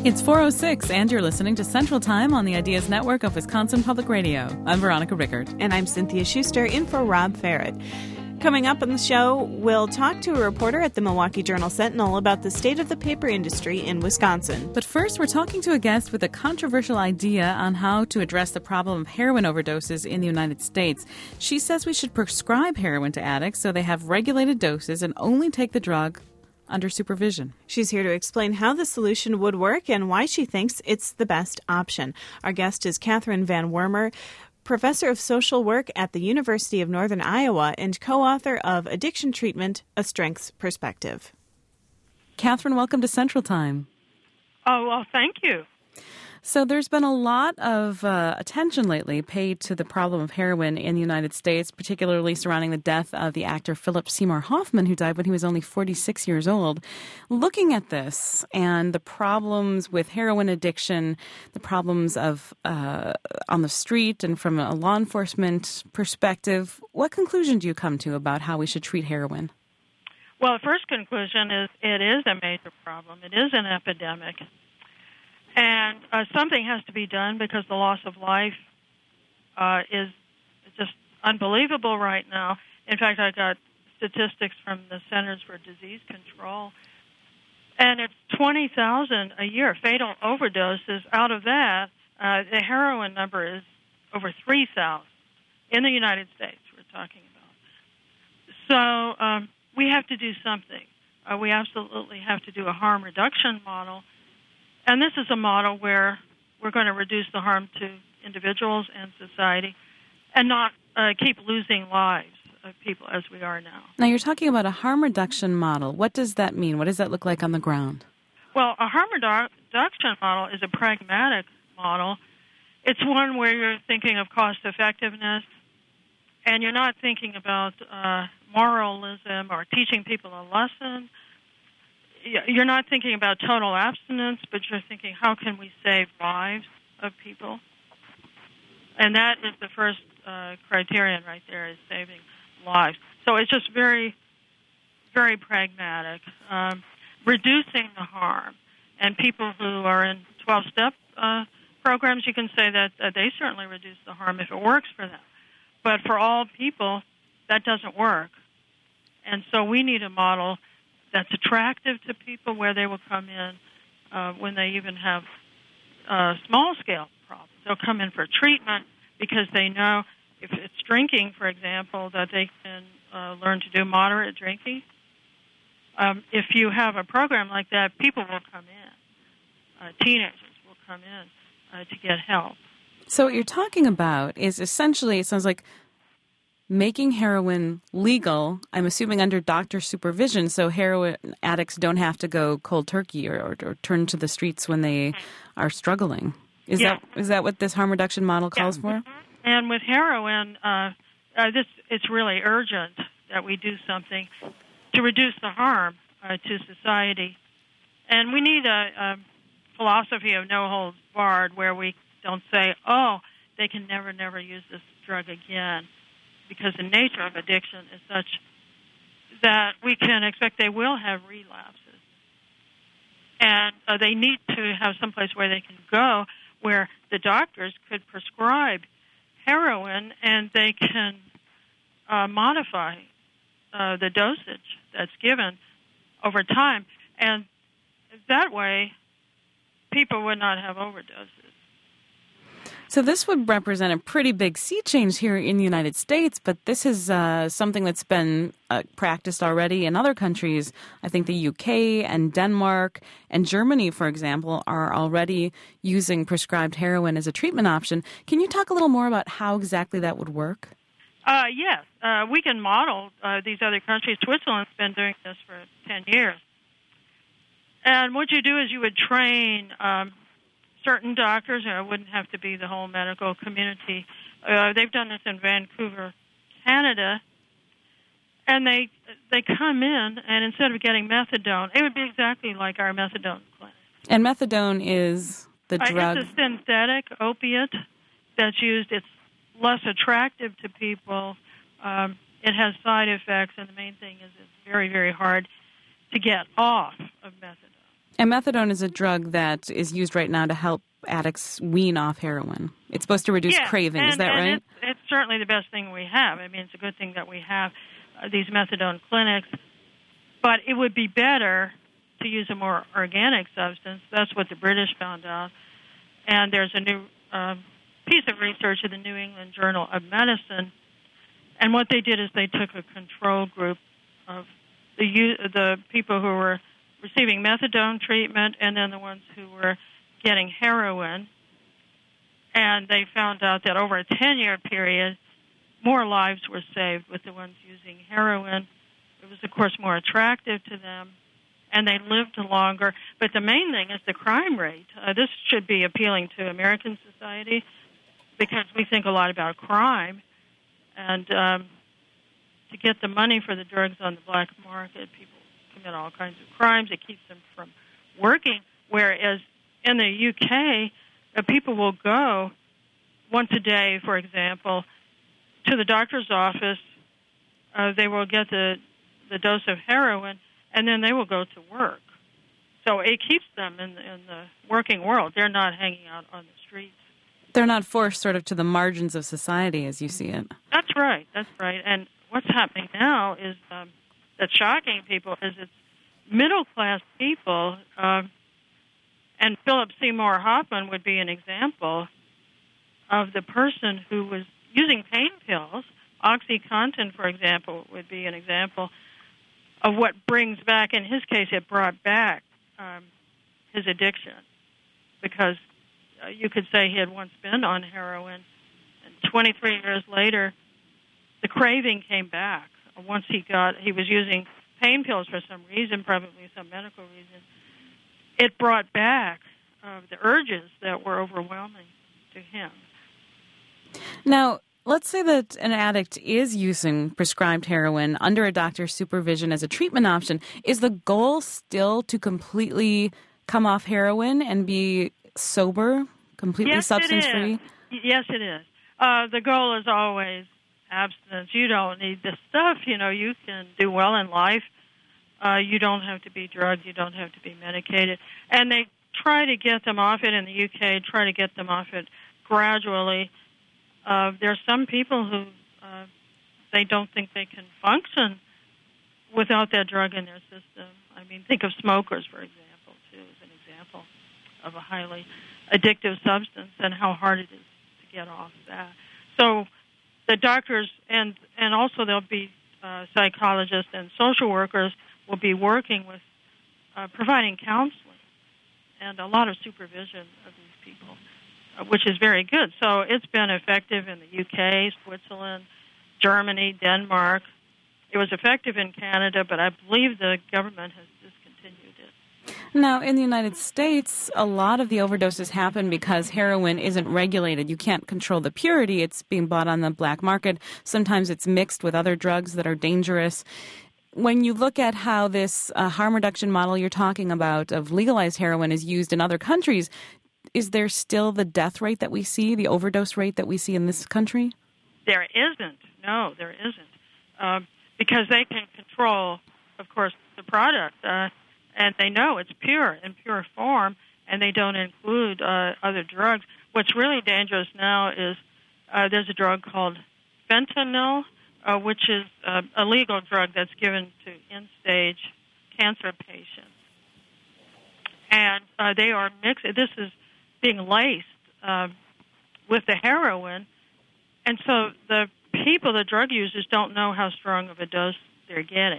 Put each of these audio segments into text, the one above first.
It's 4:06, and you're listening to Central Time on the Ideas Network of Wisconsin Public Radio. I'm Veronica Rickard. And I'm Cynthia Schuster, in for Rob Farrett. Coming up on the show, we'll talk to a reporter at the Milwaukee Journal-Sentinel about the state of the paper industry in Wisconsin. But first, we're talking to a guest with a controversial idea on how to address the problem of heroin overdoses in the United States. She says we should prescribe heroin to addicts so they have regulated doses and only take the drug under supervision. She's here to explain how the solution would work and why she thinks it's the best option. Our guest is Catherine Van Wormer, professor of social work at the University of Northern Iowa and co-author of Addiction Treatment, A Strength's Perspective. Catherine, welcome to Central Time. Oh, well, thank you. So there's been a lot of attention lately paid to the problem of heroin in the United States, particularly surrounding the death of the actor Philip Seymour Hoffman, who died when he was only 46 years old. Looking at this and the problems with heroin addiction, the problems of on the street and from a law enforcement perspective, what conclusion do you come to about how we should treat heroin? Well, the first conclusion is it is a major problem. It is an epidemic. And something has to be done because the loss of life is just unbelievable right now. In fact, I got statistics from the Centers for Disease Control, and it's 20,000 a year, fatal overdoses. Out of that, the heroin number is over 3,000 in the United States we're talking about. So we have to do something. We absolutely have to do a harm reduction model. And this is a model where we're going to reduce the harm to individuals and society and not keep losing lives of people as we are now. Now, you're talking about a harm reduction model. What does that mean? What does that look like on the ground? Well, a harm reduction model is a pragmatic model. It's one where you're thinking of cost effectiveness, and you're not thinking about moralism or teaching people a lesson. You're not thinking about total abstinence, but you're thinking, how can we save lives of people? And that is the first criterion right there, is saving lives. So it's just very, very pragmatic. Reducing the harm. And people who are in 12-step programs, you can say that they certainly reduce the harm if it works for them. But for all people, that doesn't work. And so we need a model that's attractive to people, where they will come in when they even have small-scale problems. They'll come in for treatment because they know if it's drinking, for example, that they can learn to do moderate drinking. If you have a program like that, people will come in. Teenagers will come in to get help. So what you're talking about is essentially, it sounds like, making heroin legal, I'm assuming under doctor supervision, so heroin addicts don't have to go cold turkey or turn to the streets when they are struggling. Is that what this harm reduction model calls for? And with heroin, it's really urgent that we do something to reduce the harm to society. And we need a philosophy of no holds barred, where we don't say, oh, they can never use this drug again, because the nature of addiction is such that we can expect they will have relapses. And they need to have someplace where they can go where the doctors could prescribe heroin and they can modify the dosage that's given over time. And that way, people would not have overdoses. So this would represent a pretty big sea change here in the United States, but this is something that's been practiced already in other countries. I think the UK and Denmark and Germany, for example, are already using prescribed heroin as a treatment option. Can you talk a little more about how exactly that would work? Yes. We can model these other countries. Switzerland's been doing this for 10 years. And what you do is you would train certain doctors, it wouldn't have to be the whole medical community. They've done this in Vancouver, Canada, and they come in, and instead of getting methadone, it would be exactly like our methadone clinic. And methadone is the drug? It's a synthetic opiate that's used. It's less attractive to people. It has side effects, and the main thing is it's very, very hard to get off of methadone. And methadone is a drug that is used right now to help addicts wean off heroin. It's supposed to reduce craving. Is that right? It's certainly the best thing we have. I mean, it's a good thing that we have these methadone clinics. But it would be better to use a more organic substance. That's what the British found out. And there's a new piece of research in the New England Journal of Medicine. And what they did is they took a control group of the people who were receiving methadone treatment and then the ones who were getting heroin. And they found out that over a 10-year period, more lives were saved with the ones using heroin. It was, of course, more attractive to them, and they lived longer. But the main thing is the crime rate. This should be appealing to American society because we think a lot about crime. And to get the money for the drugs on the black market, people commit all kinds of crimes. It keeps them from working, whereas in the UK, people will go once a day, for example, to the doctor's office. They will get the dose of heroin, and then they will go to work. So it keeps them in the working world. They're not hanging out on the streets. They're not forced sort of to the margins of society as you see it. That's right. And what's happening now is that's shocking people is it's middle-class people, and Philip Seymour Hoffman would be an example of the person who was using pain pills. OxyContin, for example, would be an example of what brings back, in his case, it brought back his addiction because you could say he had once been on heroin, and 23 years later, the craving came back. Once he was using pain pills for some reason, probably some medical reason, it brought back the urges that were overwhelming to him. Now, let's say that an addict is using prescribed heroin under a doctor's supervision as a treatment option. Is the goal still to completely come off heroin and be sober, completely substance-free? Yes, it is. The goal is always abstinence. You don't need this stuff. You can do well in life. You don't have to be drugged. You don't have to be medicated. And they try to get them off it in the UK, try to get them off it gradually. There are some people who they don't think they can function without that drug in their system. I mean, think of smokers, for example, too, as an example of a highly addictive substance and how hard it is to get off that. So the doctors and also there'll be psychologists and social workers will be working with providing counseling and a lot of supervision of these people, which is very good. So it's been effective in the UK, Switzerland, Germany, Denmark. It was effective in Canada, but I believe the government has discontinued it. Now, in the United States, a lot of the overdoses happen because heroin isn't regulated. You can't control the purity. It's being bought on the black market. Sometimes it's mixed with other drugs that are dangerous. When you look at how this harm reduction model you're talking about of legalized heroin is used in other countries, is there still the death rate that we see, the overdose rate that we see in this country? There isn't. No, there isn't. Because they can control, of course, the product. And they know it's pure, in pure form, and they don't include other drugs. What's really dangerous now is there's a drug called fentanyl, which is a legal drug that's given to end-stage cancer patients. And they are mixed. This is being laced with the heroin. And so the drug users, don't know how strong of a dose they're getting.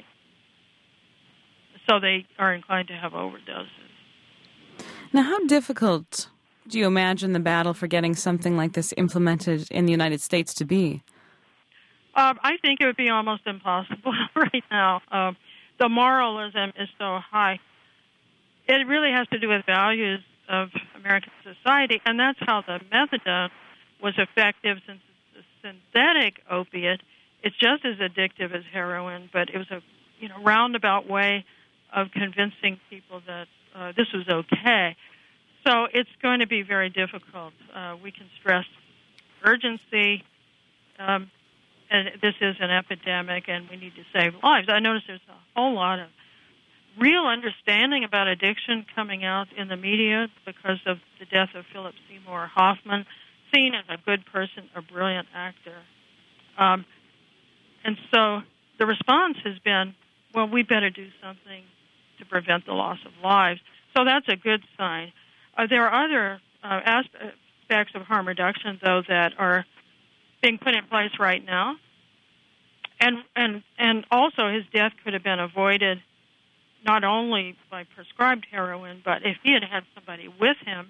So they are inclined to have overdoses. Now, how difficult do you imagine the battle for getting something like this implemented in the United States to be? I think it would be almost impossible right now. The moralism is so high. It really has to do with values of American society, and that's how the methadone was effective since it's a synthetic opiate. It's just as addictive as heroin, but it was a roundabout way of convincing people that this was okay. So it's going to be very difficult. We can stress urgency. And this is an epidemic, and we need to save lives. I notice there's a whole lot of real understanding about addiction coming out in the media because of the death of Philip Seymour Hoffman, seen as a good person, a brilliant actor. And so the response has been, well, we better do something to prevent the loss of lives. So that's a good sign. There are other aspects of harm reduction, though, that are being put in place right now. And also his death could have been avoided not only by prescribed heroin, but if he had had somebody with him,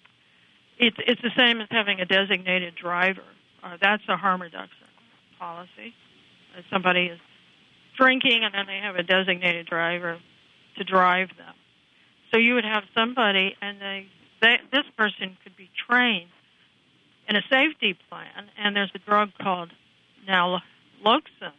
it's the same as having a designated driver. That's a harm reduction policy. If somebody is drinking and then they have a designated driver to drive them. So you would have somebody, and this person could be trained in a safety plan, and there's a drug called naloxone.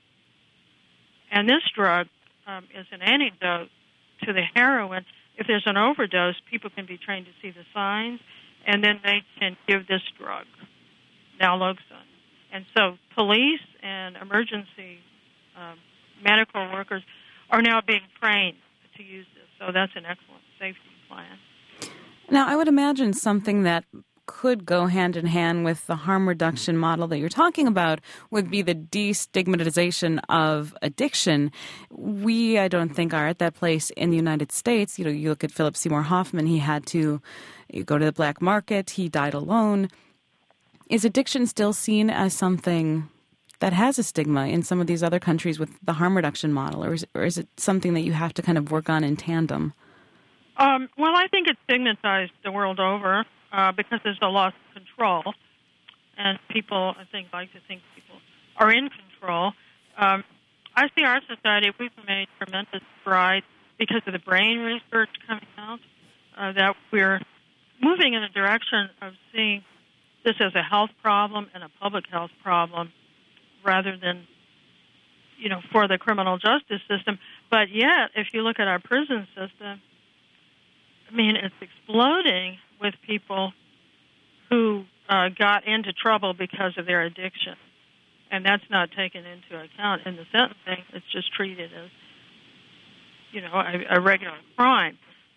And this drug is an antidote to the heroin. If there's an overdose, people can be trained to see the signs, and then they can give this drug, naloxone. And so police and emergency medical workers are now being trained to use this. So that's an excellent safety plan. Now, I would imagine something that could go hand in hand with the harm reduction model that you're talking about would be the destigmatization of addiction. We, I don't think, are at that place in the United States. You know, you look at Philip Seymour Hoffman, he had to go to the black market, he died alone. Is addiction still seen as something that has a stigma in some of these other countries with the harm reduction model, or is it something that you have to kind of work on in tandem? Well, I think it's stigmatized the world over because there's a loss of control, and people, I think, like to think people are in control. I see our society, we've made tremendous strides because of the brain research coming out, that we're moving in a direction of seeing this as a health problem and a public health problem rather than, you know, for the criminal justice system. But yet, if you look at our prison system, I mean, it's exploding with people who got into trouble because of their addiction. And that's not taken into account in the sentencing. It's just treated as, you know, a regular crime.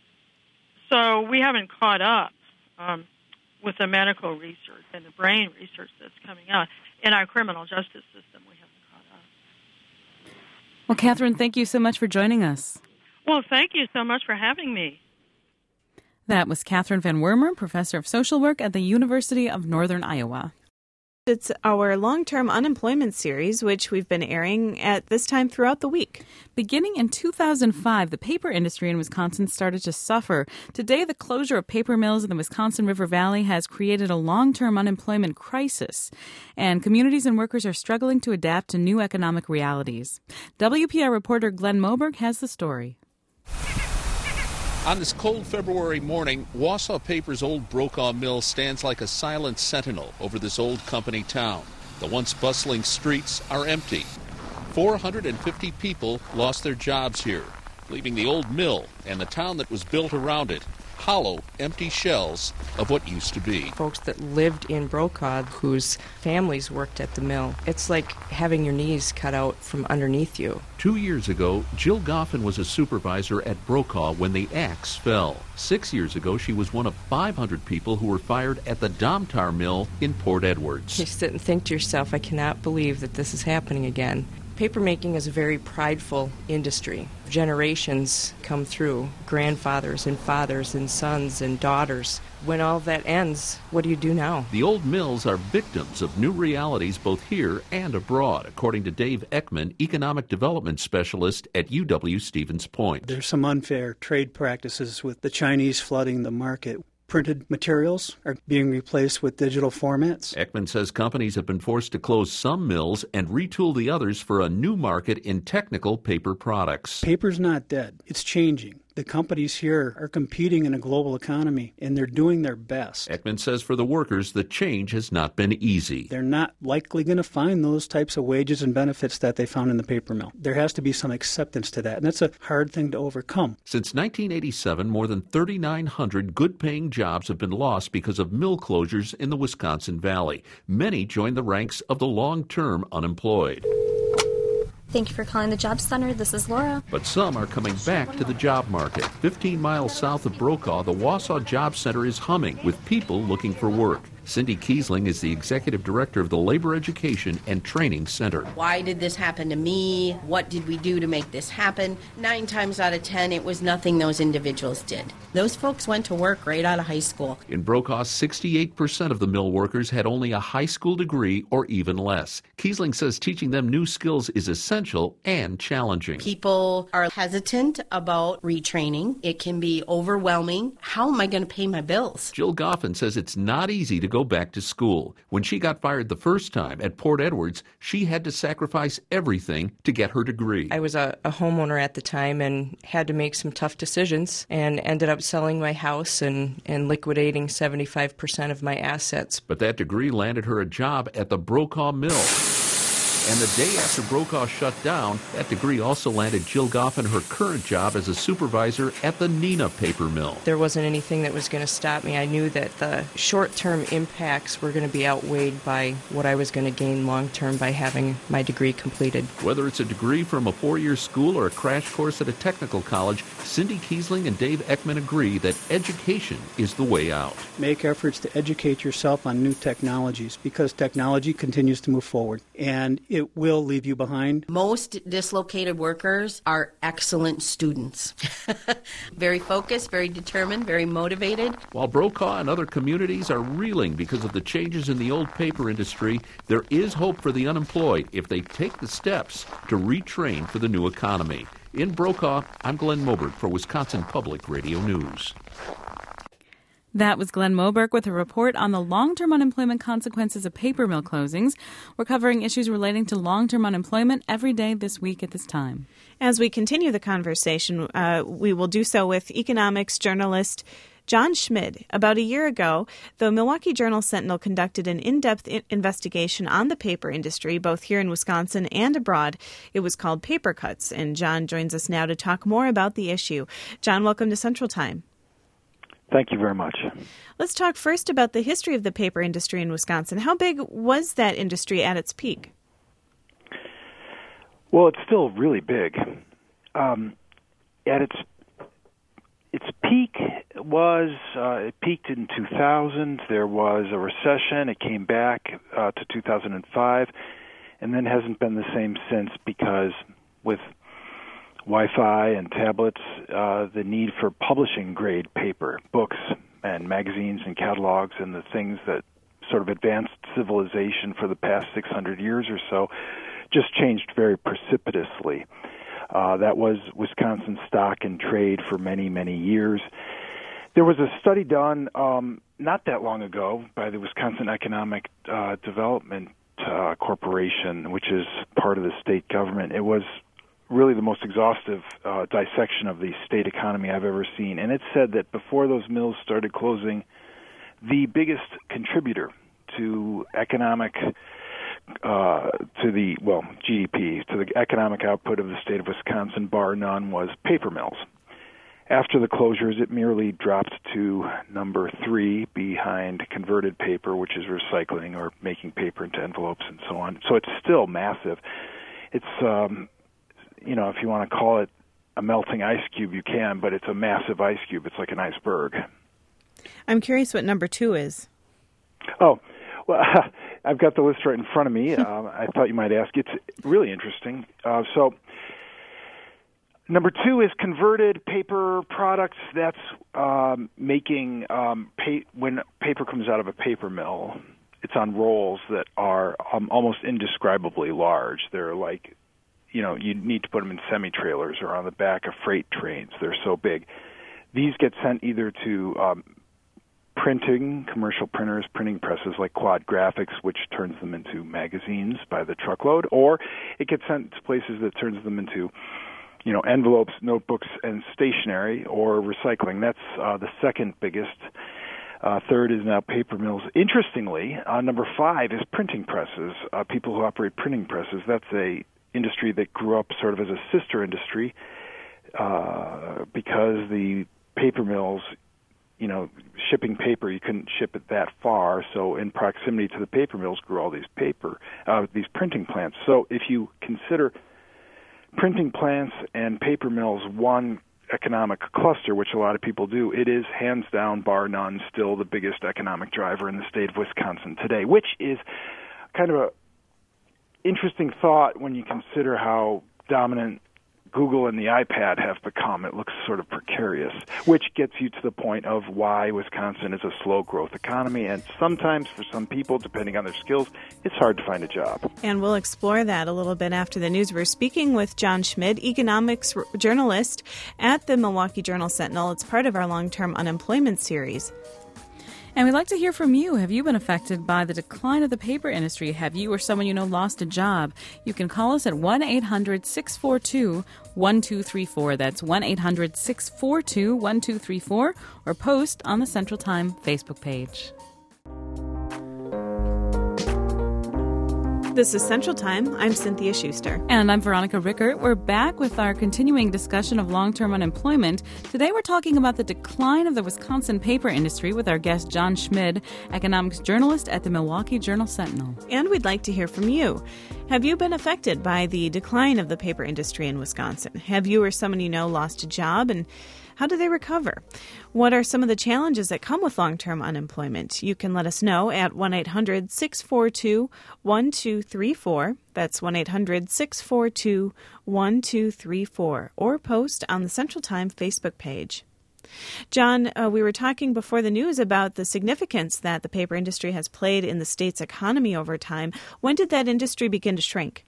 So we haven't caught up with the medical research and the brain research that's coming out. In our criminal justice system, we haven't caught up. Well, Catherine, thank you so much for joining us. Well, thank you so much for having me. That was Catherine Van Wormer, professor of social work at the University of Northern Iowa. It's our long-term unemployment series, which we've been airing at this time throughout the week. Beginning in 2005, the paper industry in Wisconsin started to suffer. Today, the closure of paper mills in the Wisconsin River Valley has created a long-term unemployment crisis, and communities and workers are struggling to adapt to new economic realities. WPR reporter Glenn Moberg has the story. On this cold February morning, Wausau Paper's old Brokaw Mill stands like a silent sentinel over this old company town. The once bustling streets are empty. 450 people lost their jobs here, leaving the old mill and the town that was built around it hollow, empty shells of what used to be. Folks that lived in Brokaw whose families worked at the mill. It's like having your knees cut out from underneath you. 2 years ago, Jill Goffin was a supervisor at Brokaw when the axe fell. 6 years ago, she was one of 500 people who were fired at the Domtar Mill in Port Edwards. You sit and think to yourself, I cannot believe that this is happening again. Papermaking is a very prideful industry. Generations come through, grandfathers and fathers and sons and daughters. When all that ends, what do you do now? The old mills are victims of new realities both here and abroad, according to Dave Ekman, economic development specialist at UW-Stevens Point. There's some unfair trade practices with the Chinese flooding the market. Printed materials are being replaced with digital formats. Ekman says companies have been forced to close some mills and retool the others for a new market in technical paper products. Paper's not dead. It's changing. The companies here are competing in a global economy, and they're doing their best. Ekman says for the workers, the change has not been easy. They're not likely going to find those types of wages and benefits that they found in the paper mill. There has to be some acceptance to that, and that's a hard thing to overcome. Since 1987, more than 3,900 good-paying jobs have been lost because of mill closures in the Wisconsin Valley. Many joined the ranks of the long-term unemployed. Thank you for calling the Job Center. This is Laura. But some are coming back to the job market. 15 miles south of Brokaw, the Wausau Job Center is humming with people looking for work. Cindy Kiesling is the executive director of the Labor Education and Training Center. Why did this happen to me? What did we do to make this happen? 9 times out of 10, it was nothing those individuals did. Those folks went to work right out of high school. In Brokaw, 68% of the mill workers had only a high school degree or even less. Kiesling says teaching them new skills is essential and challenging. People are hesitant about retraining. It can be overwhelming. How am I going to pay my bills? Jill Goffin says it's not easy to go back to school. When she got fired the first time at Port Edwards, she had to sacrifice everything to get her degree. I was a homeowner at the time and had to make some tough decisions and ended up selling my house and liquidating 75% of my assets. But that degree landed her a job at the Brokaw Mill. And the day after Brokaw shut down, that degree also landed Jill Goffin her current job as a supervisor at the Neenah paper mill. There wasn't anything that was going to stop me. I knew that the short-term impacts were going to be outweighed by what I was going to gain long-term by having my degree completed. Whether it's a degree from a 4-year school or a crash course at a technical college, Cindy Kiesling and Dave Ekman agree that education is the way out. Make efforts to educate yourself on new technologies because technology continues to move forward, and it will leave you behind. Most dislocated workers are excellent students. Very focused, very determined, very motivated. While Brokaw and other communities are reeling because of the changes in the old paper industry, there is hope for the unemployed if they take the steps to retrain for the new economy. In Brokaw, I'm Glenn Moberg for Wisconsin Public Radio News. That was Glenn Moberg with a report on the long-term unemployment consequences of paper mill closings. We're covering issues relating to long-term unemployment every day this week at this time. As we continue the conversation, we will do so with economics journalist John Schmid. About a year ago, the Milwaukee Journal-Sentinel conducted an in-depth investigation on the paper industry, both here in Wisconsin and abroad. It was called Paper Cuts, and John joins us now to talk more about the issue. John, welcome to Central Time. Thank you very much. Let's talk first about the history of the paper industry in Wisconsin. How big was that industry at its peak? Well, it's still really big. At its peak was it peaked in 2000. There was a recession. It came back to 2005, and then hasn't been the same since because with Wi-Fi and tablets, the need for publishing grade paper, books and magazines and catalogs and the things that sort of advanced civilization for the past 600 years or so just changed very precipitously. That was Wisconsin's stock and trade for many, many years. There was a study done not that long ago by the Wisconsin Economic Development Corporation, which is part of the state government. It was really the most exhaustive dissection of the state economy I've ever seen. And it said that before those mills started closing, the biggest contributor to GDP, to the economic output of the state of Wisconsin, bar none, was paper mills. After the closures, it merely dropped to number 3 behind converted paper, which is recycling or making paper into envelopes and so on. So it's still massive. It's if you want to call it a melting ice cube, you can, but it's a massive ice cube. It's like an iceberg. I'm curious what number 2 is. Oh, well, I've got the list right in front of me. I thought you might ask. It's really interesting. So number 2 is converted paper products. That's making when paper comes out of a paper mill, it's on rolls that are almost indescribably large. They're like, you need to put them in semi-trailers or on the back of freight trains. They're so big. These get sent either to commercial printers, printing presses like Quad Graphics, which turns them into magazines by the truckload, or it gets sent to places that turns them into, envelopes, notebooks, and stationery or recycling. That's the second biggest. Third is now paper mills. Interestingly, number 5 is printing presses, people who operate printing presses. That's a industry that grew up sort of as a sister industry because the paper mills, shipping paper, you couldn't ship it that far. So in proximity to the paper mills grew all these printing plants. So if you consider printing plants and paper mills one economic cluster, which a lot of people do, it is hands down, bar none, still the biggest economic driver in the state of Wisconsin today, which is kind of a interesting thought when you consider how dominant Google and the iPad have become. It looks sort of precarious, which gets you to the point of why Wisconsin is a slow-growth economy, and sometimes for some people, depending on their skills, it's hard to find a job. And we'll explore that a little bit after the news. We're speaking with John Schmid, economics journalist at the Milwaukee Journal-Sentinel. It's part of our long-term unemployment series. And we'd like to hear from you. Have you been affected by the decline of the paper industry? Have you or someone you know lost a job? You can call us at 1-800-642-1234. That's 1-800-642-1234, or post on the Central Time Facebook page. This is Central Time. I'm Cynthia Schuster. And I'm Veronica Rickert. We're back with our continuing discussion of long-term unemployment. Today we're talking about the decline of the Wisconsin paper industry with our guest John Schmid, economics journalist at the Milwaukee Journal-Sentinel. And we'd like to hear from you. Have you been affected by the decline of the paper industry in Wisconsin? Have you or someone you know lost a job, and how do they recover? What are some of the challenges that come with long-term unemployment? You can let us know at 1-800-642-1234. That's 1-800-642-1234. Or post on the Central Time Facebook page. John, we were talking before the news about the significance that the paper industry has played in the state's economy over time. When did that industry begin to shrink?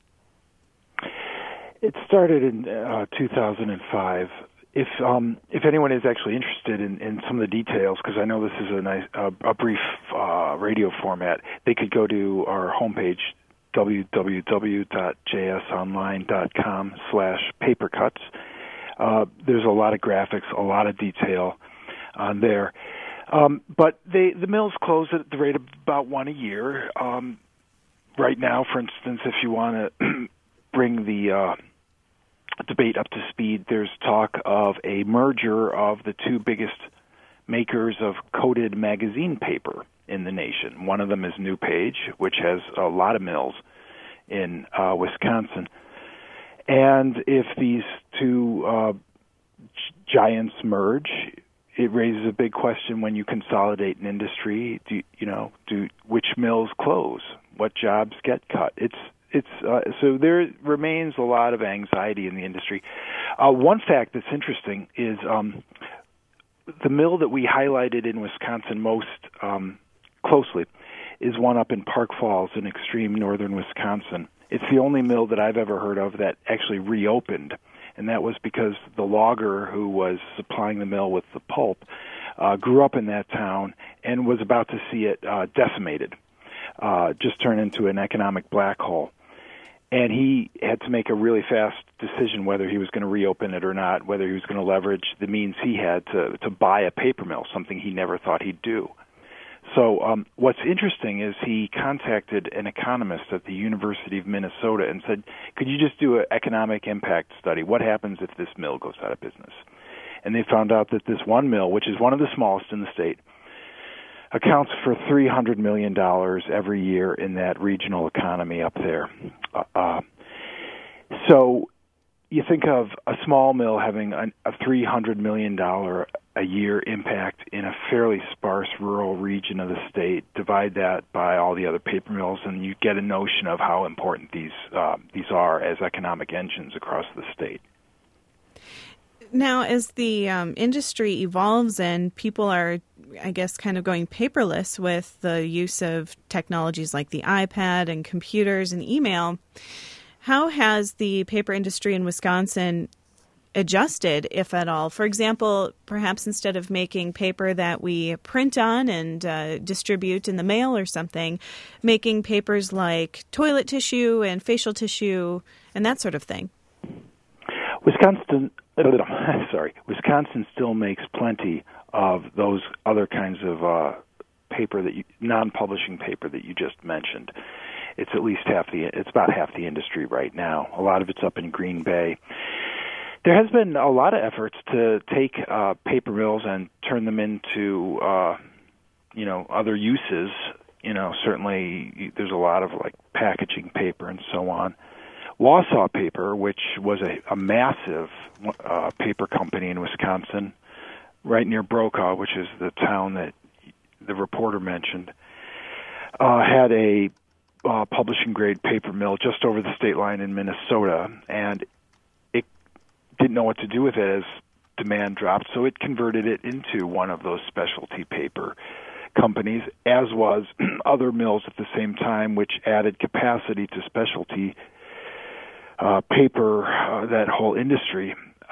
It started in 2005. If anyone is actually interested in some of the details, because I know this is a brief radio format, they could go to our homepage, www.jsonline.com/papercuts. There's a lot of graphics, a lot of detail on there. But the mills close at the rate of about one a year. Right now, for instance, if you want to bring the debate up to speed, there's talk of a merger of the two biggest makers of coated magazine paper in the nation. One of them is NewPage, which has a lot of mills in Wisconsin. And if these two giants merge, it raises a big question when you consolidate an industry. Which mills close? What jobs get cut? So there remains a lot of anxiety in the industry. One fact that's interesting is the mill that we highlighted in Wisconsin most closely is one up in Park Falls in extreme northern Wisconsin. It's the only mill that I've ever heard of that actually reopened, and that was because the logger who was supplying the mill with the pulp grew up in that town and was about to see it decimated, just turn into an economic black hole. And he had to make a really fast decision whether he was going to reopen it or not, whether he was going to leverage the means he had to buy a paper mill, something he never thought he'd do. So what's interesting is he contacted an economist at the University of Minnesota and said, could you just do an economic impact study? What happens if this mill goes out of business? And they found out that this one mill, which is one of the smallest in the state, accounts for $300 million every year in that regional economy up there. So you think of a small mill having a $300 million a year impact in a fairly sparse rural region of the state. Divide that by all the other paper mills, and you get a notion of how important these are as economic engines across the state. Now, as the industry evolves and people are, I guess, kind of going paperless with the use of technologies like the iPad and computers and email, how has the paper industry in Wisconsin adjusted, if at all? For example, perhaps instead of making paper that we print on and distribute in the mail or something, making papers like toilet tissue and facial tissue and that sort of thing. Wisconsin still makes plenty of those other kinds of paper non-publishing paper that you just mentioned. It's at least it's about half the industry right now. A lot of it's up in Green Bay. There has been a lot of efforts to take paper mills and turn them into other uses. Certainly there's a lot of like packaging paper and so on. Wausau Paper, which was a massive paper company in Wisconsin, right near Brokaw, which is the town that the reporter mentioned, had a publishing-grade paper mill just over the state line in Minnesota, and it didn't know what to do with it as demand dropped, so it converted it into one of those specialty paper companies, as was other mills at the same time, which added capacity to specialty paper, that whole industry.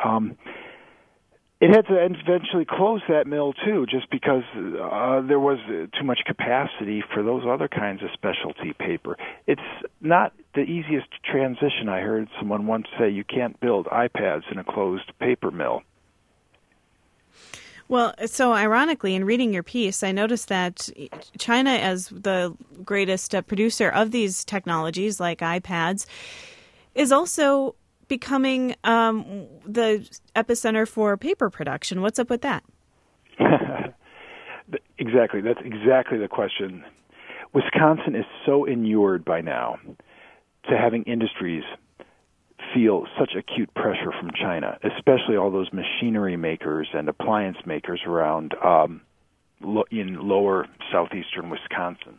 It had to eventually close that mill, too, just because there was too much capacity for those other kinds of specialty paper. It's not the easiest transition. I heard someone once say you can't build iPads in a closed paper mill. Well, so ironically, in reading your piece, I noticed that China, as the greatest producer of these technologies like iPads, is also becoming the epicenter for paper production. What's up with that? Exactly. That's exactly the question. Wisconsin is so inured by now to having industries feel such acute pressure from China, especially all those machinery makers and appliance makers around in lower southeastern Wisconsin.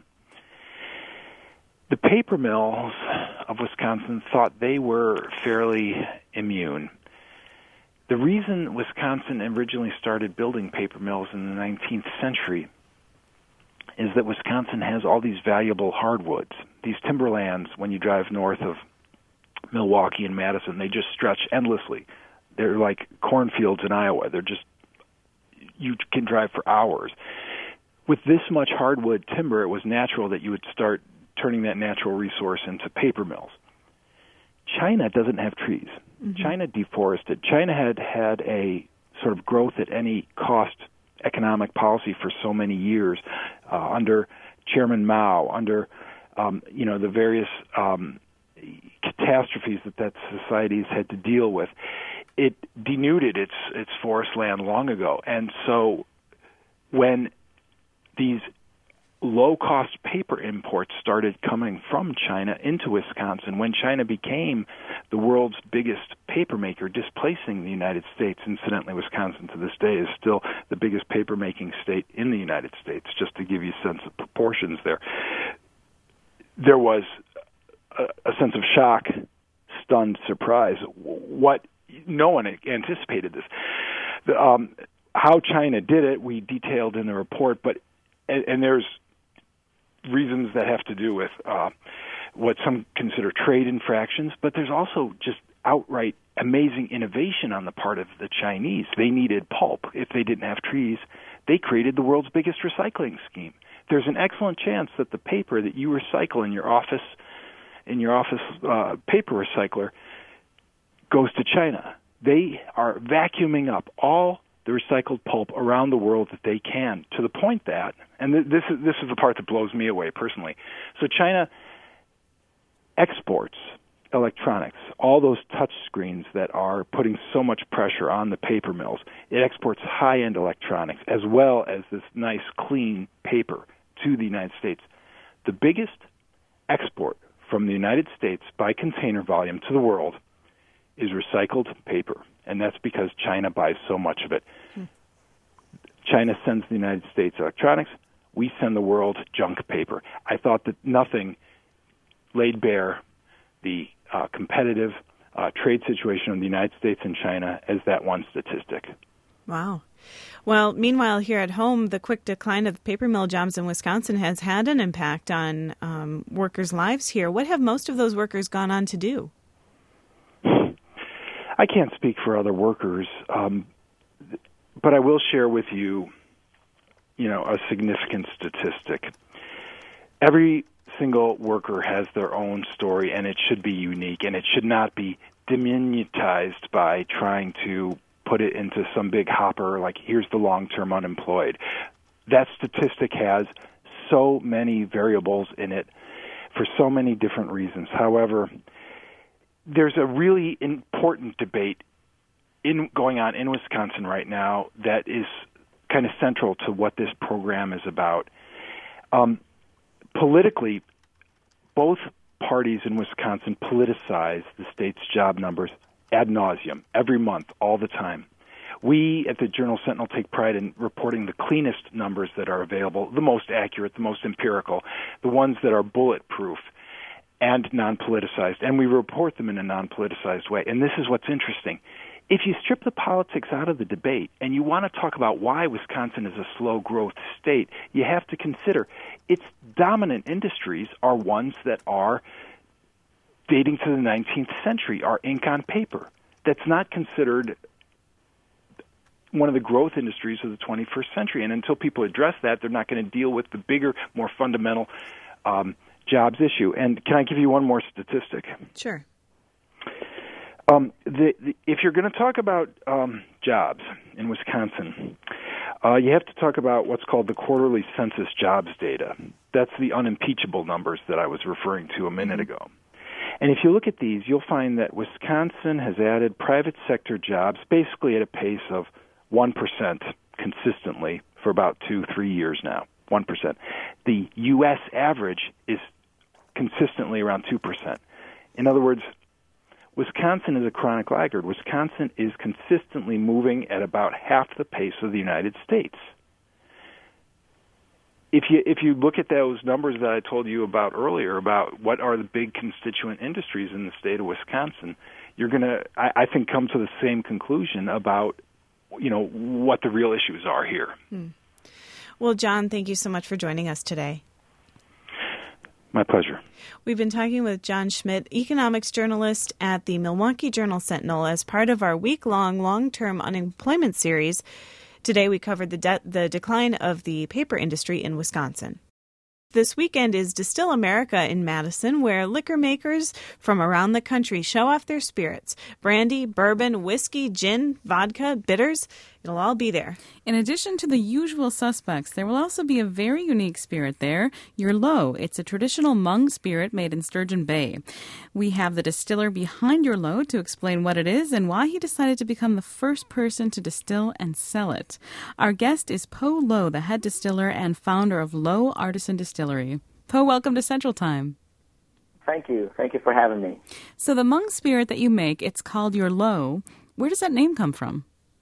The paper mills of Wisconsin thought they were fairly immune. The reason Wisconsin originally started building paper mills in the 19th century is that Wisconsin has all these valuable hardwoods. These timberlands, when you drive north of Milwaukee and Madison, they just stretch endlessly. They're like cornfields in Iowa. You can drive for hours. With this much hardwood timber, it was natural that you would start turning that natural resource into paper mills. China doesn't have trees. Mm-hmm. China deforested. China had a sort of growth at any cost economic policy for so many years under Chairman Mao, under the various catastrophes that societies had to deal with. It denuded its forest land long ago. And so when these low-cost paper imports started coming from China into Wisconsin, when China became the world's biggest paper maker, displacing the United States. Incidentally, Wisconsin to this day is still the biggest paper-making state in the United States, just to give you a sense of proportions there. There was a sense of shock, stunned surprise. No one anticipated this. How China did it, we detailed in the report, and there's reasons that have to do with what some consider trade infractions, but there's also just outright amazing innovation on the part of the Chinese. They needed pulp. If they didn't have trees, they created the world's biggest recycling scheme. There's an excellent chance that the paper that you recycle in your office paper recycler goes to China. They are vacuuming up all the recycled pulp around the world that they can, to the point that, and this is the part that blows me away personally. So China exports electronics, all those touch screens that are putting so much pressure on the paper mills. It exports high-end electronics as well as this nice, clean paper to the United States. The biggest export from the United States by container volume to the world is recycled paper, and that's because China buys so much of it. China sends the United States electronics. We send the world junk paper. I thought that nothing laid bare the competitive trade situation of the United States and China as that one statistic. Wow. Well, meanwhile, here at home, the quick decline of paper mill jobs in Wisconsin has had an impact on workers' lives here. What have most of those workers gone on to do? I can't speak for other workers, but I will share with you, a significant statistic. Every single worker has their own story, and it should be unique, and it should not be diminutized by trying to put it into some big hopper like, here's the long-term unemployed. That statistic has so many variables in it for so many different reasons. However, there's a really important debate going on in Wisconsin right now that is kind of central to what this program is about. Politically, both parties in Wisconsin politicize the state's job numbers ad nauseum, every month, all the time. We at the Journal-Sentinel take pride in reporting the cleanest numbers that are available, the most accurate, the most empirical, the ones that are bulletproof and non-politicized, and we report them in a non-politicized way. And this is what's interesting. If you strip the politics out of the debate and you want to talk about why Wisconsin is a slow-growth state, you have to consider its dominant industries are ones that are dating to the 19th century, are ink on paper. That's not considered one of the growth industries of the 21st century. And until people address that, they're not going to deal with the bigger, more fundamental jobs issue. And can I give you one more statistic? Sure. If you're going to talk about jobs in Wisconsin, you have to talk about what's called the quarterly census jobs data. That's the unimpeachable numbers that I was referring to a minute ago. And if you look at these, you'll find that Wisconsin has added private sector jobs basically at a pace of 1% consistently for about 2-3 years now, 1%. The U.S. average is consistently around 2%. In other words, Wisconsin is a chronic laggard. Wisconsin is consistently moving at about half the pace of the United States. If you look at those numbers that I told you about earlier about what are the big constituent industries in the state of Wisconsin, you're going to, I think, come to the same conclusion about, what the real issues are here. Well, John, thank you so much for joining us today. My pleasure. We've been talking with John Schmidt, economics journalist at the Milwaukee Journal-Sentinel, as part of our week-long long-term unemployment series. Today we covered the decline of the paper industry in Wisconsin. This weekend is Distill America in Madison, where liquor makers from around the country show off their spirits. Brandy, bourbon, whiskey, gin, vodka, bitters, it'll all be there. In addition to the usual suspects, there will also be a very unique spirit there, Your Low. It's a traditional Hmong spirit made in Sturgeon Bay. We have the distiller behind Your Low to explain what it is and why he decided to become the first person to distill and sell it. Our guest is Po Low, the head distiller and founder of Low Artisan Distillery. Po, welcome to Central Time. Thank you. Thank you for having me. So the Hmong spirit that you make, it's called Your Low. Where does that name come from?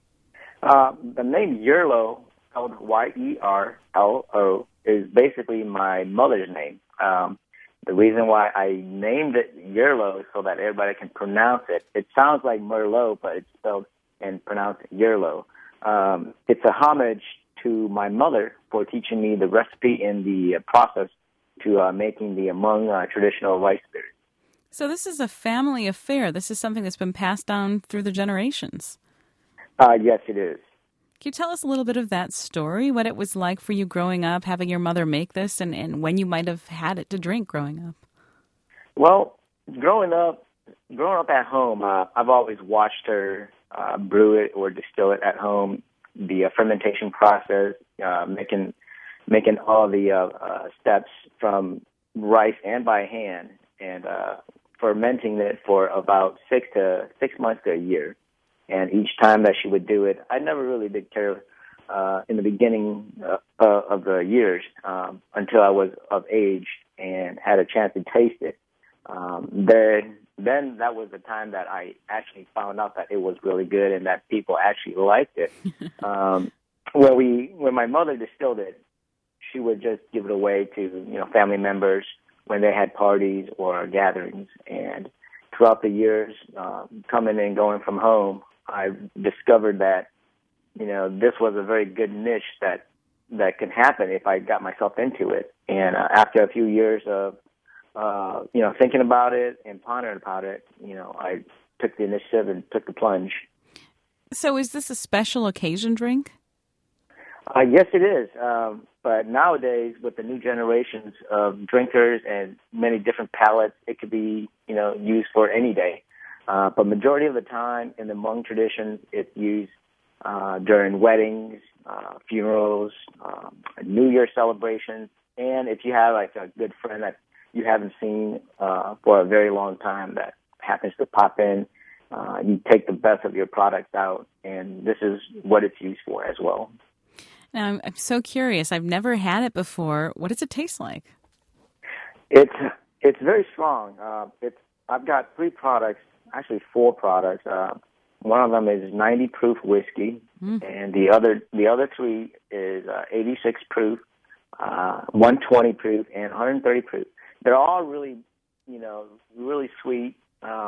The name Yerlo, spelled Y-E-R-L-O, is basically my mother's name. The reason why I named it Yerlo is so that everybody can pronounce it. It sounds like Merlot, but it's spelled and pronounced Yerlo. It's a homage to my mother for teaching me the recipe and the process to making the Hmong traditional rice spirit. So this is a family affair. This is something that's been passed down through the generations. Yes, it is. Can you tell us a little bit of that story, what it was like for you growing up, having your mother make this, and when you might have had it to drink growing up? Well, growing up at home, I've always watched her brew it or distill it at home, the fermentation process, making all the steps from rice and by hand, and fermenting it for about 6 months to a year. And each time that she would do it, I never really did care in the beginning of the years until I was of age and had a chance to taste it. Then that was the time that I actually found out that it was really good and that people actually liked it. When my mother distilled it, she would just give it away to family members when they had parties or gatherings. And throughout the years, coming and going from home, I discovered that, this was a very good niche that could happen if I got myself into it. And after a few years of, thinking about it and pondering about it, I took the initiative and took the plunge. So is this a special occasion drink? Yes, it is. But nowadays, with the new generations of drinkers and many different palates, it could be, used for any day. But majority of the time in the Hmong tradition, it's used during weddings, funerals, New Year celebrations, and if you have like a good friend that you haven't seen for a very long time that happens to pop in, you take the best of your products out, and this is what it's used for as well. Now, I'm so curious. I've never had it before. What does it taste like? It's It's very strong. I've got 3 products, actually 4 products. One of them is 90 proof whiskey, and the other 3 is 86 proof, 120 proof, and 130 proof. They're all really, really sweet,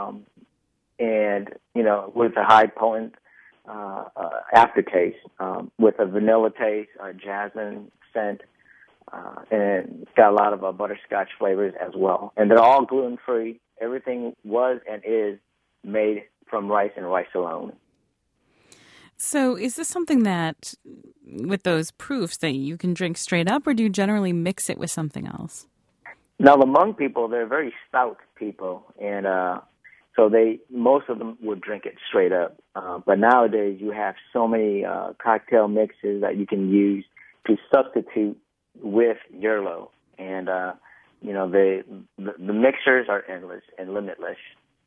and with a high potent aftertaste, with a vanilla taste, a jasmine scent, and it's got a lot of butterscotch flavors as well. And they're all gluten free. Everything was and is made from rice and rice alone. So is this something that, with those proofs, that you can drink straight up, or do you generally mix it with something else? Now, the Hmong people, they're very stout people, and so most of them would drink it straight up. But nowadays, you have so many cocktail mixes that you can use to substitute with Yerlo, and the mixers are endless and limitless.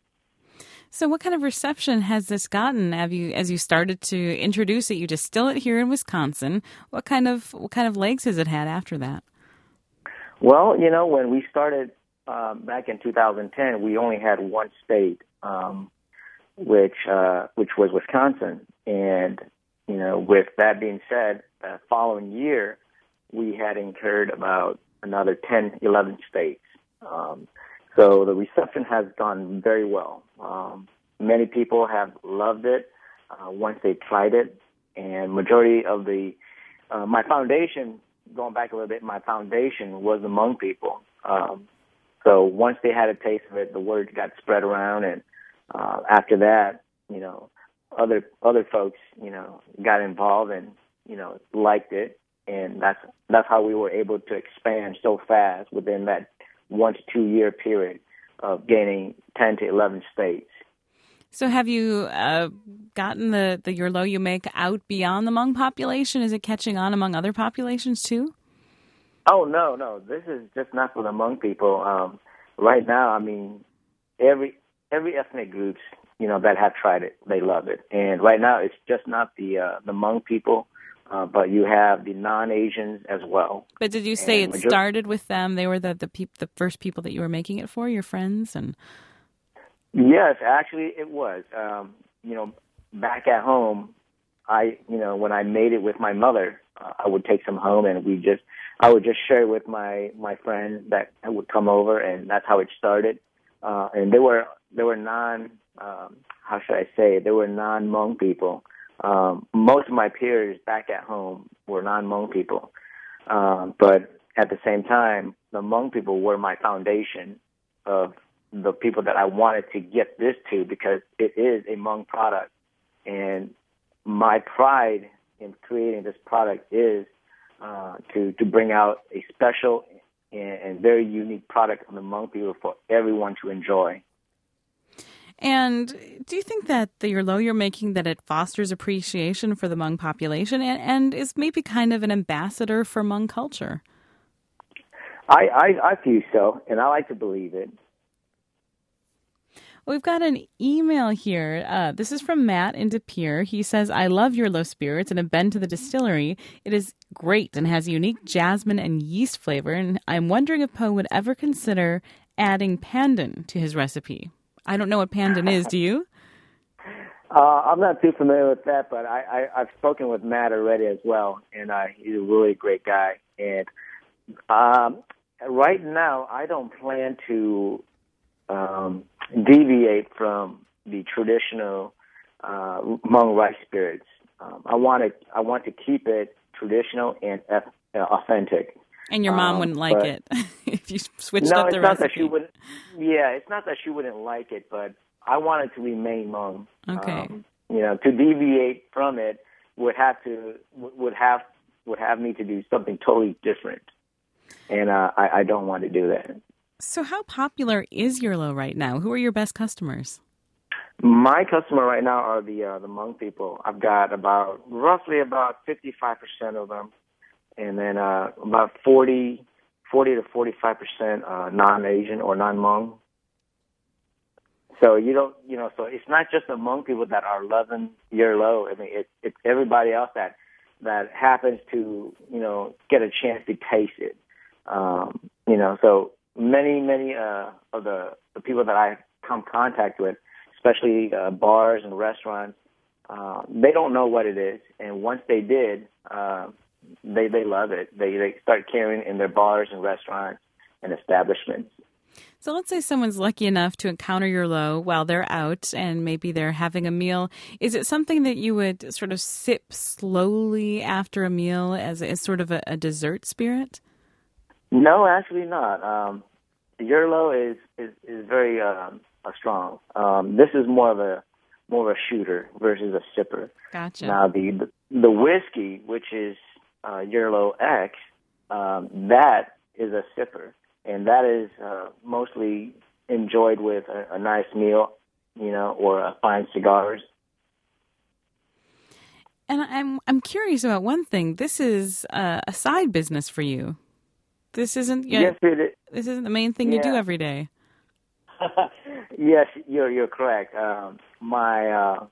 So what kind of reception has this gotten? As you started to introduce it, you distill it here in Wisconsin. What kind of legs has it had after that? Well, when we started back in 2010, we only had one state, which was Wisconsin. And with that being said, the following year we had incurred about another 10, 11 states. So the reception has gone very well. Many people have loved it once they tried it, and majority of my foundation, going back a little bit, my foundation was the Hmong people. So once they had a taste of it, the word got spread around, and after that, other folks, got involved and liked it, and that's how we were able to expand so fast within that 1 to 2 year period of gaining 10 to 11 states. So have you gotten the Yerlo you make out beyond the Hmong population? Is it catching on among other populations too? Oh, no. This is just not for the Hmong people. Right now, every ethnic groups, that have tried it, they love it. And right now, it's just not the Hmong people, but you have the non-Asians as well. But did you say it started with them? They were the first people that you were making it for, your friends? And yes, actually it was. Back at home, when I made it with my mother, I would take some home, and I would just share it with my friends that would come over, and that's how it started. And they were non-Hmong people. Most of my peers back at home were non-Hmong people. But at the same time, the Hmong people were my foundation of the people that I wanted to get this to, because it is a Hmong product. And my pride in creating this product is to bring out a special and very unique product on the Hmong people for everyone to enjoy. And do you think that the Yerlo you're making, that it fosters appreciation for the Hmong population and is maybe kind of an ambassador for Hmong culture? I feel so, and I like to believe it. We've got an email here. This is from Matt in De Pere. He says, I love Yerlo spirits and have been to the distillery. It is great and has unique jasmine and yeast flavor, and I'm wondering if Poe would ever consider adding pandan to his recipe. I don't know what pandan is. Do you? I'm not too familiar with that, but I've spoken with Matt already as well, and he's a really great guy. And right now, I don't plan to deviate from the traditional Hmong rice spirits. I want to keep it traditional and authentic. And your mom wouldn't like it if you switched up the recipe. No, it's not that she wouldn't. Yeah, it's not that she wouldn't like it, but I want it to remain Hmong. Okay. To deviate from it would have me to do something totally different, and I don't want to do that. So, how popular is Yerlo right now? Who are your best customers? My customer right now are the Hmong people. I've got roughly about 55% of them. And then about 40 to 45% non-Asian or non-Hmong. So so it's not just the Hmong people that are loving Yerlo. It's everybody else that happens to get a chance to taste it. So many of the people that I come contact with, especially bars and restaurants, they don't know what it is, and once they did, they love it. They start carrying it in their bars and restaurants and establishments. So let's say someone's lucky enough to encounter your low while they're out and maybe they're having a meal. Is it something that you would sort of sip slowly after a meal as sort of a dessert spirit? No, actually not. Yerlo is very strong. This is more of a shooter versus a sipper. Gotcha. Now the whiskey, which is Yerlo X, that is a sipper. And that is mostly enjoyed with a nice meal, or fine cigars. And I'm curious about one thing. This is a side business for you. This isn't yes, it is. This isn't the main thing you do every day. Yes, you're correct. My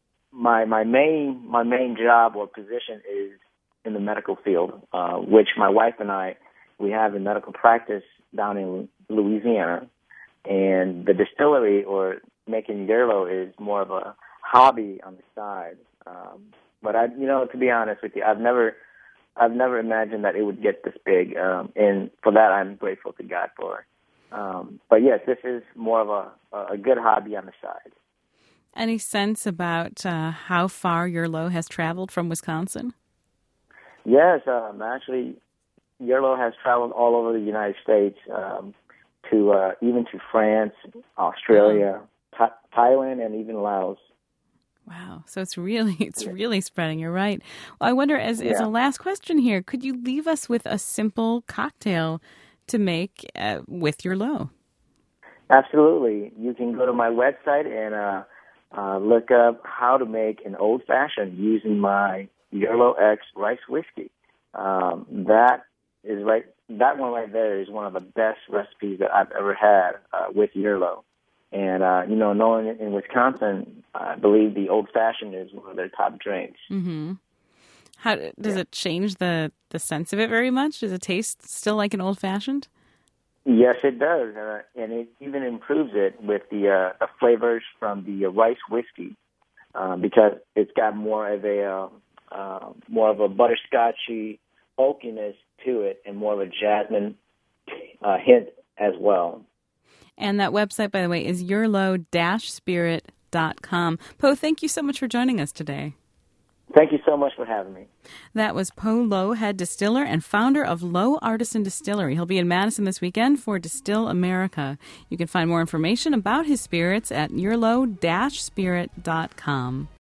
main job or position is in the medical field, which my wife and we have a medical practice down in Louisiana, and the distillery or making Yerlo is more of a hobby on the side. But to be honest with you, I've never imagined that it would get this big, and for that I'm grateful to God for. But yes, this is more of a good hobby on the side. Any sense about how far Yerlo has traveled from Wisconsin? Yes, actually, Yerlo has traveled all over the United States, even to France, Australia, Thailand, and even Laos. Wow! So it's really spreading. You're right. Well, I wonder, as a last question here, could you leave us with a simple cocktail to make with Yerlo? Absolutely. You can go to my website and look up how to make an old fashioned using my Yerlo X rice whiskey. That one right there is one of the best recipes that I've ever had with Yerlo. And, knowing in Wisconsin, I believe the old fashioned is one of their top drinks. Mm-hmm. How does it change the sense of it very much? Does it taste still like an old fashioned? Yes, it does. And it even improves it with the flavors from the rice whiskey, because it's got more of a butterscotchy oakiness to it, and more of a jasmine hint as well. And that website, by the way, is yerlo-spirit.com. Poe, thank you so much for joining us today. Thank you so much for having me. That was Poe Lowe, head distiller and founder of Lowe Artisan Distillery. He'll be in Madison this weekend for Distill America. You can find more information about his spirits at yerlo-spirit.com.